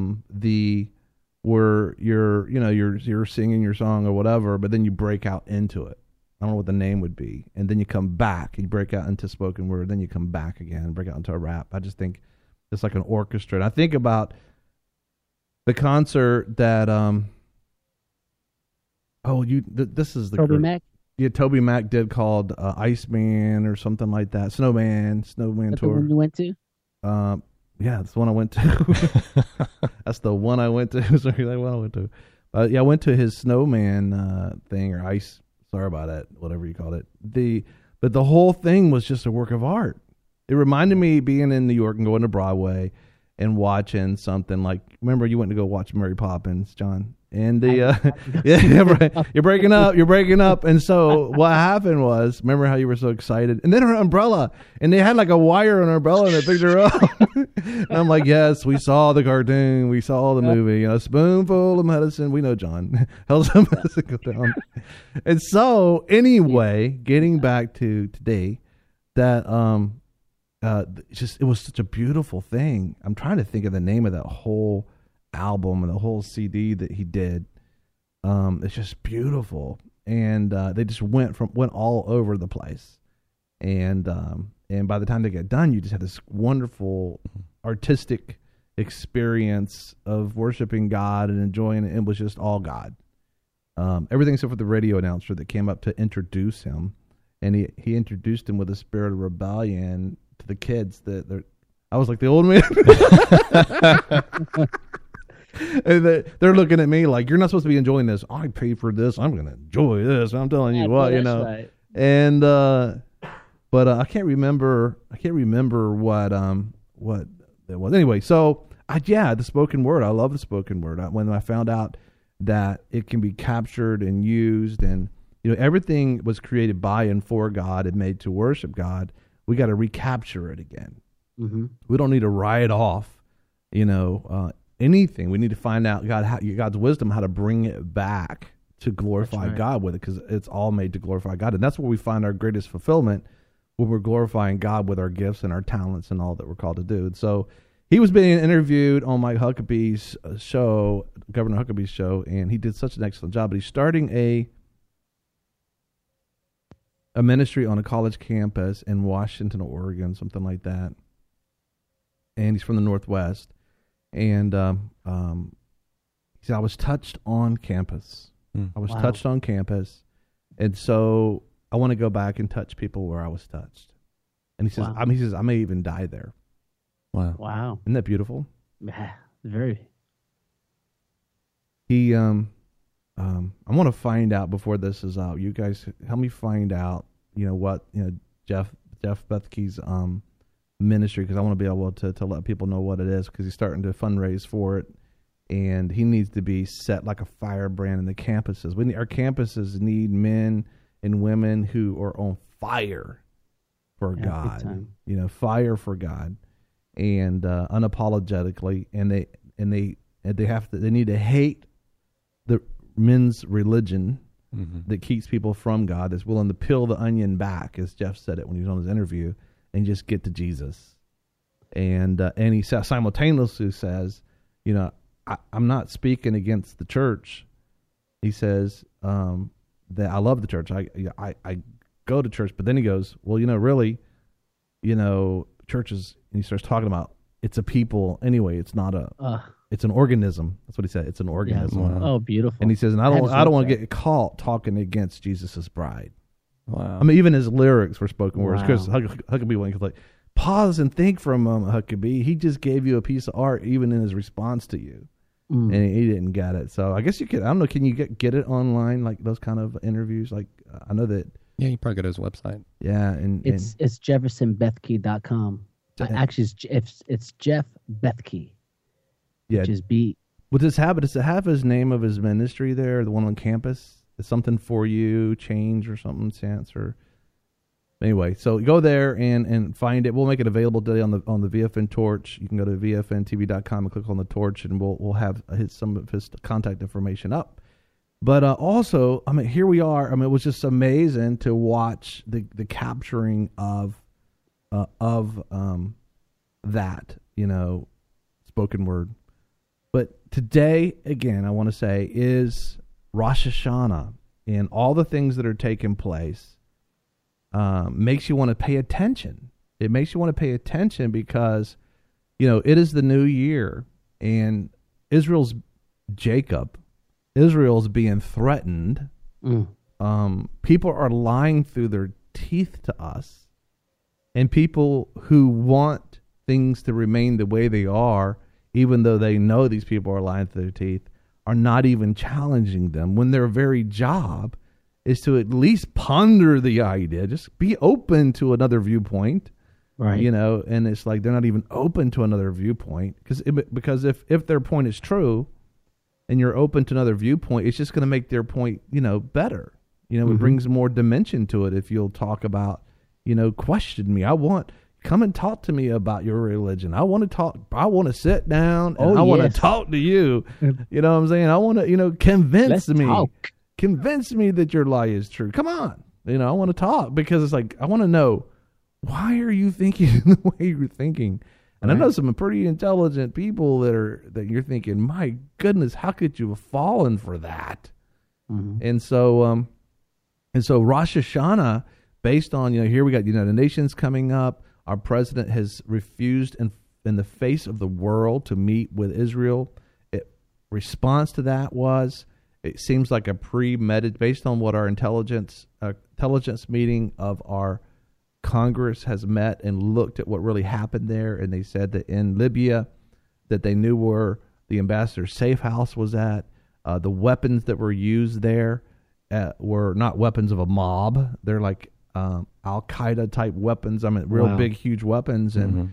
where you're singing your song or whatever, but then you break out into it. I don't know what the name would be, and then you come back. You break out into spoken word, then you come back again, break out into a rap. I just think it's like an orchestra. And I think about the concert that this is the Toby group. Mac. Yeah, Toby Mac did called Iceman or something like that. Snowman That's the tour. one you went to. Yeah, that's the one I went to. That's the one I went to. Sorry, that one I went to. Yeah, I went to his Snowman thing or ice. Sorry about that, whatever you called it. But the whole thing was just a work of art. It reminded me being in New York and going to Broadway and watching something like. Remember, you went to go watch Mary Poppins, John, and yeah, right. You're breaking up, and so what happened was, remember how you were so excited, and then her umbrella, and they had like a wire on her umbrella, and they picked her up, and I'm like, yes, we saw the cartoon, we saw the movie, spoonful of medicine, we know John, how's the medicine go down, and so anyway, getting back to today, that it was such a beautiful thing. I'm trying to think of the name of that whole album and the whole CD that he did. It's just beautiful, and they just went all over the place, and by the time they get done, you just had this wonderful artistic experience of worshiping God and enjoying it. It was just all God. Everything except for the radio announcer that came up to introduce him, and he introduced him with a spirit of rebellion to the kids. I was like the old man. And they're looking at me like, you're not supposed to be enjoying this. I paid for this. I'm going to enjoy this. I'm telling you what, that's right. And but I can't remember what it was. Anyway, so the spoken word. I love the spoken word. When I found out that it can be captured and used, and everything was created by and for God and made to worship God. We got to recapture it again. Mm-hmm. We don't need to write off, anything. We need to find out God's wisdom, how to bring it back to glorify God with it, because it's all made to glorify God. And that's where we find our greatest fulfillment, when we're glorifying God with our gifts and our talents and all that we're called to do. And so he was being interviewed on Mike Huckabee's show, Governor Huckabee's show, and he did such an excellent job. But he's starting a ministry on a college campus in Washington, Oregon, something like that. And he's from the Northwest. And he said, I was touched on campus. I was touched on campus. And so I want to go back and touch people where I was touched. And he says, I may even die there. Wow. Isn't that beautiful? Very. He, I want to find out before this is out. You guys help me find out, what, Jeff Bethke's, ministry, because I want to be able to let people know what it is, because he's starting to fundraise for it, and he needs to be set like a firebrand in the campuses. Our campuses need men and women who are on fire for God, fire for God, and unapologetically, and they need to hate the men's religion that keeps people from God, that's willing to peel the onion back, as Jeff said it when he was on his interview, and just get to Jesus. And he simultaneously says you know, I'm not speaking against the church. He says that I love the church. I go to church, but then he goes, well, you know, really, you know, churches, and he starts talking about it's a people anyway. It's not it's an organism. That's what he said. It's an organism. Yeah. Wow. Oh, beautiful. And he says, and I don't want to get caught talking against Jesus's bride. Wow. I mean, even his lyrics were spoken words. Wow. Because Huckabee went like, pause and think for a moment, Huckabee. He just gave you a piece of art, even in his response to you, and he didn't get it. So I guess you could. I don't know. Can you get it online, like those kind of interviews? Like I know that. Yeah, you probably go to his website. Yeah, and it's JeffersonBethke.com. Actually, it's Jeff Bethke. Yeah. Which is B. What does it have his name of his ministry there, the one on campus? Is something for you, change or something, chance or anyway. So go there and find it. We'll make it available today on the VFN Torch. You can go to VFNTV.com and click on the torch, and we'll have some of his contact information up. But also, I mean, here we are. I mean, it was just amazing to watch the capturing of that, you know, spoken word. But today, again, I want to say is Rosh Hashanah, and all the things that are taking place makes you want to pay attention. It makes you want to pay attention because, you know, it is the new year, and Israel's being threatened. People are lying through their teeth to us, and people who want things to remain the way they are, even though they know these people are lying through their teeth, are not even challenging them when their very job is to at least ponder the idea, just be open to another viewpoint, right? You know, and it's like they're not even open to another viewpoint because if their point is true and you're open to another viewpoint, it's just going to make their point, you know, better. You know, it brings more dimension to it if you'll talk about, you know, question me. Come and talk to me about your religion. I want to talk. I want to sit down and I want to talk to you. You know what I'm saying? I want to, you know, convince me that your lie is true. Come on. You know, I want to talk because it's like, I want to know, why are you thinking the way you're thinking? And I know some pretty intelligent people that you're thinking, my goodness, how could you have fallen for that? And so Rosh Hashanah, based on, you know, here we got United Nations coming up. Our president has refused in the face of the world to meet with Israel. Response to that was, it seems like a premeditated, based on what our intelligence meeting of our Congress has met and looked at what really happened there, and they said that in Libya, that they knew where the ambassador's safe house was at. The weapons that were used there were not weapons of a mob. They're like Al-Qaeda type weapons. I mean, real big, huge weapons.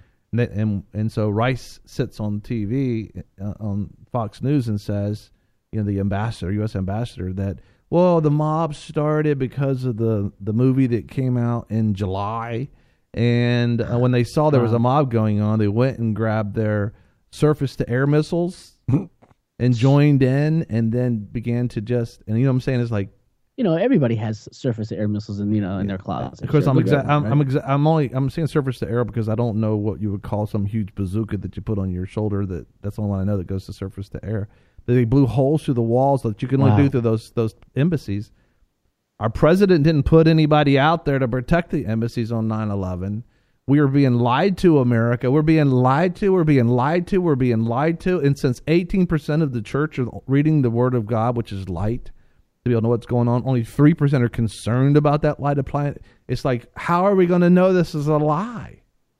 And so Rice sits on TV on Fox News and says, you know, the ambassador, U.S. ambassador, that, well, the mob started because of the movie that came out in July. And when they saw there was a mob going on, they went and grabbed their surface-to-air missiles and joined in, and then began to just, and you know what I'm saying, it's like, you know, everybody has surface-to-air missiles in their closet. Of course, I'm saying surface-to-air because I don't know what you would call some huge bazooka that you put on your shoulder. That's the only one I know that goes to surface-to-air. They blew holes through the walls that you can only do through those embassies. Our president didn't put anybody out there to protect the embassies on 9/11. We are being lied to, America. We're being lied to. We're being lied to. We're being lied to. And since 18% of the church are reading the Word of God, which is light, to be able to know what's going on, only 3% are concerned about that light applying. It's like, how are we going to know this is a lie?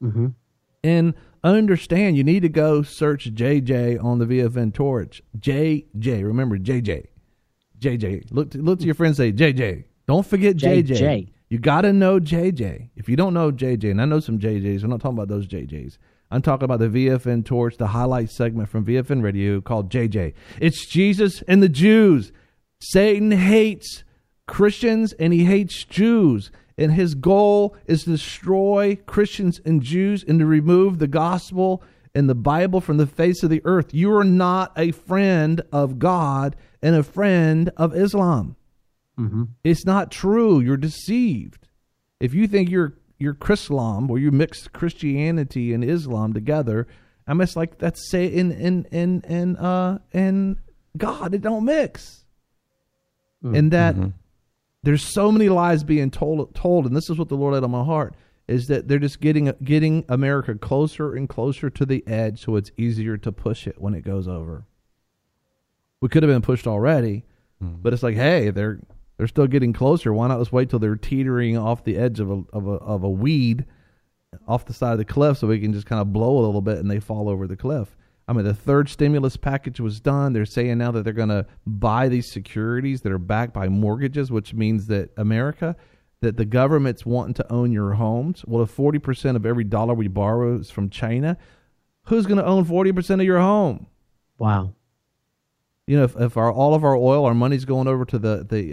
And understand, you need to go search JJ on the VFN Torch. JJ, remember JJ. JJ. Look to your friends, say JJ. Don't forget JJ. You got to know JJ. If you don't know JJ, and I know some JJs, I'm not talking about those JJs. I'm talking about the VFN Torch, the highlight segment from VFN Radio called JJ. It's Jesus and the Jews. Satan hates Christians and he hates Jews. And his goal is to destroy Christians and Jews and to remove the gospel and the Bible from the face of the earth. You are not a friend of God and a friend of Islam. It's not true. You're deceived. If you think you're Chrislam, or you mix Christianity and Islam together, I mean, it's like that's say in God, it don't mix. And that there's so many lies being told, and this is what the Lord laid on my heart, is that they're just getting America closer and closer to the edge, so it's easier to push it when it goes over. We could have been pushed already, but it's like, hey, they're still getting closer. Why not just wait till they're teetering off the edge of a weed off the side of the cliff, so we can just kind of blow a little bit and they fall over the cliff. I mean, the third stimulus package was done. They're saying now that they're going to buy these securities that are backed by mortgages, which means that that the government's wanting to own your homes. Well, if 40% of every dollar we borrow is from China, who's going to own 40% of your home? Wow. You know, if all of our oil, our money's going over to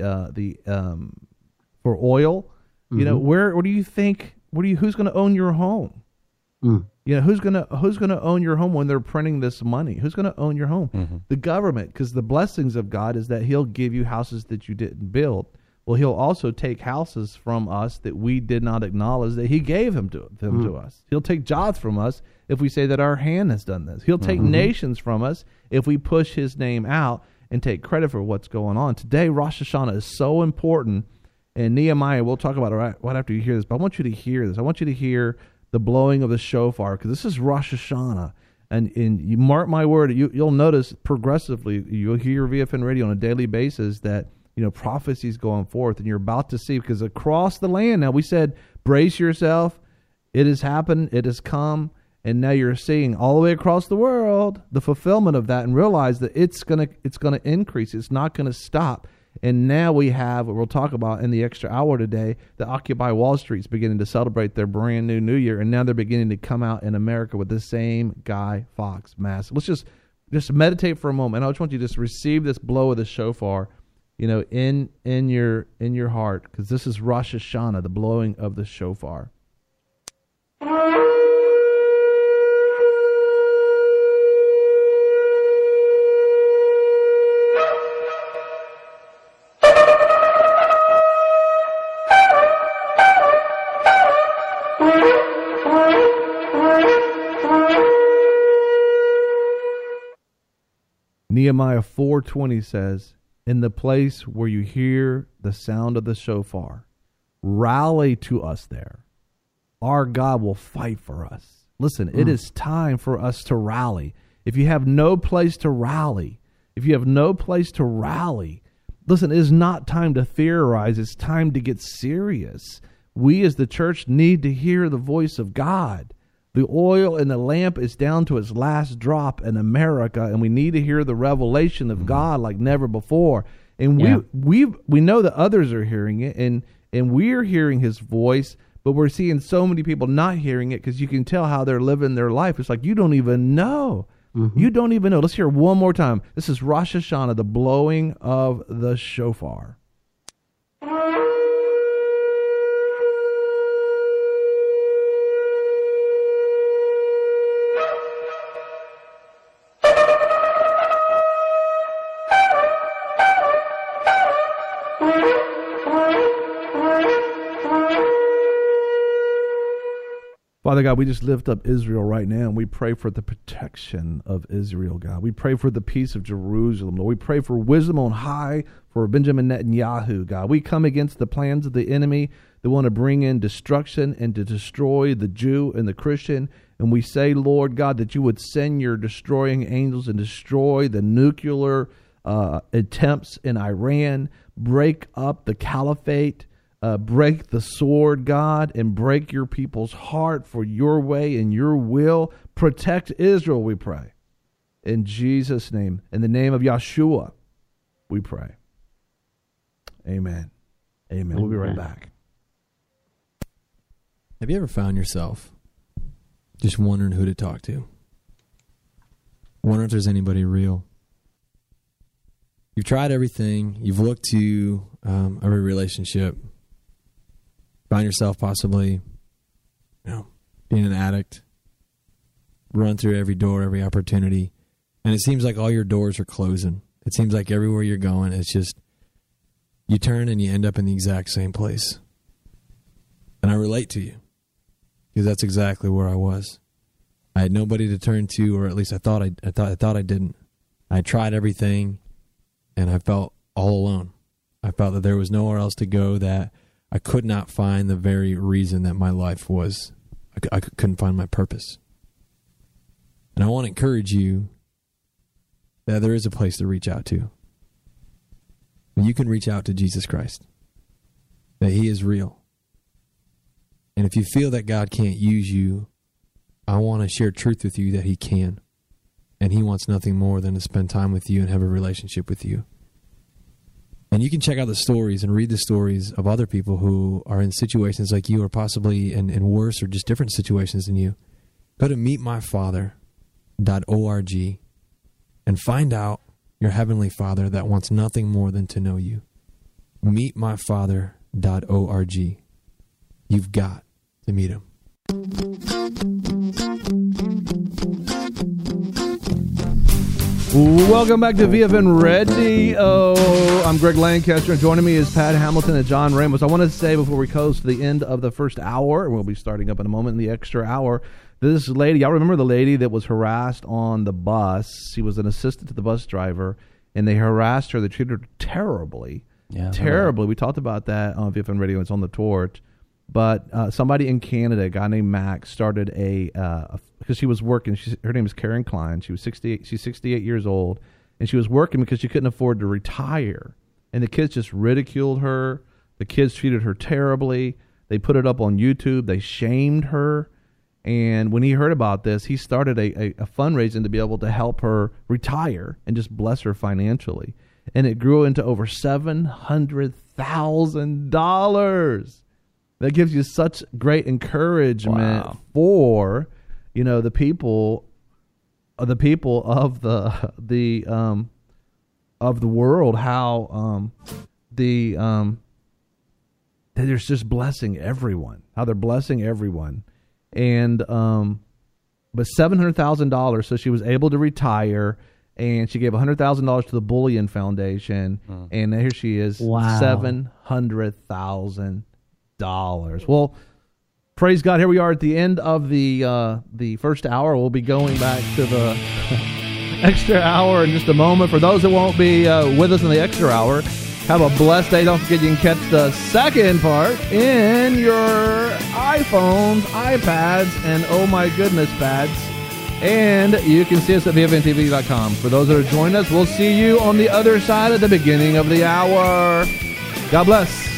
for oil, you know, where do you think? Who's going to own your home? You know, who's going to own your home when they're printing this money? Who's going to own your home? The government, because the blessings of God is that He'll give you houses that you didn't build. Well, He'll also take houses from us that we did not acknowledge that He gave them to us. He'll take jobs from us if we say that our hand has done this. He'll take nations from us if we push His name out and take credit for what's going on. Today, Rosh Hashanah is so important. And Nehemiah, we'll talk about it right after you hear this, but I want you to hear this. I want you to hear the blowing of the shofar, because this is Rosh Hashanah. And you mark my word, you'll notice progressively, you'll hear VFN radio on a daily basis that, you know, prophecies going forth, and you're about to see, because across the land, now we said, brace yourself, it has happened, it has come, and now you're seeing all the way across the world the fulfillment of that, and realize that it's gonna increase, it's not gonna stop. And now we have what we'll talk about in the extra hour today, the Occupy Wall Street's beginning to celebrate their brand new year, and now they're beginning to come out in America with the same Guy Fawkes mask. Let's just meditate for a moment. I just want you to just receive this blow of the shofar, you know, in your heart, because this is Rosh Hashanah, the blowing of the shofar. Nehemiah 4:20 says, in the place where you hear the sound of the shofar, rally to us there. Our God will fight for us. Listen, it is time for us to rally. If you have no place to rally, listen, it is not time to theorize. It's time to get serious. We as the church need to hear the voice of God. The oil in the lamp is down to its last drop in America, and we need to hear the revelation of God like never before. And we know that others are hearing it, and we're hearing His voice, but we're seeing so many people not hearing it, because you can tell how they're living their life. It's like you don't even know. You don't even know. Let's hear it one more time. This is Rosh Hashanah, the blowing of the shofar. Father God, we just lift up Israel right now, and we pray for the protection of Israel, God. We pray for the peace of Jerusalem, Lord. We pray for wisdom on high for Benjamin Netanyahu, God. We come against the plans of the enemy that want to bring in destruction and to destroy the Jew and the Christian. And we say, Lord God, that you would send your destroying angels and destroy the nuclear attempts in Iran, break up the caliphate, break the sword, God, and break your people's heart for your way and your will. Protect Israel, we pray. In Jesus' name, in the name of Yeshua, we pray. Amen. Amen. We'll be right back. Have you ever found yourself just wondering who to talk to? Wondering if there's anybody real? You've tried everything. You've looked to every relationship. Find yourself possibly, being an addict. Run through every door, every opportunity. And it seems like all your doors are closing. It seems like everywhere you're going, it's just, you turn and you end up in the exact same place. And I relate to you, because that's exactly where I was. I had nobody to turn to, or at least I thought I didn't. I tried everything, and I felt all alone. I felt that there was nowhere else to go, that I could not find the very reason that my life was. I couldn't find my purpose. And I want to encourage you that there is a place to reach out to. You can reach out to Jesus Christ, that he is real. And if you feel that God can't use you, I want to share truth with you that he can. And he wants nothing more than to spend time with you and have a relationship with you. And you can check out the stories and read the stories of other people who are in situations like you, or possibly in worse or just different situations than you. Go to meetmyfather.org and find out your Heavenly Father that wants nothing more than to know you. Meetmyfather.org. You've got to meet him. Welcome back to VFN Radio. I'm Greg Lancaster, and joining me is Pat Hamilton and John Ramos. I want to say before we close to the end of the first hour, and we'll be starting up in a moment in the extra hour, this lady, y'all remember the lady that was harassed on the bus? She was an assistant to the bus driver, and they harassed her. They treated her terribly. Yeah, terribly. We talked about that on VFN Radio. It's on the Torch. But somebody in Canada, a guy named Max, started because she was working. Her name is Karen Klein. She was 68. She's 68 years old, and she was working because she couldn't afford to retire. And the kids just ridiculed her. The kids treated her terribly. They put it up on YouTube. They shamed her. And when he heard about this, he started a fundraising to be able to help her retire and just bless her financially. And it grew into over $700,000. That gives you such great encouragement for, the people of the world. How they're just blessing everyone. How they're blessing everyone. And but $700,000, so she was able to retire, and she gave $100,000 to the Bullion Foundation, and here she is, $700,000. Well, praise God! Here we are at the end of the first hour. We'll be going back to the extra hour in just a moment. For those that won't be with us in the extra hour, have a blessed day. Don't forget you can catch the second part in your iPhones, iPads, and oh my goodness, pads. And you can see us at VFNTV.com. For those that are joining us, we'll see you on the other side at the beginning of the hour. God bless.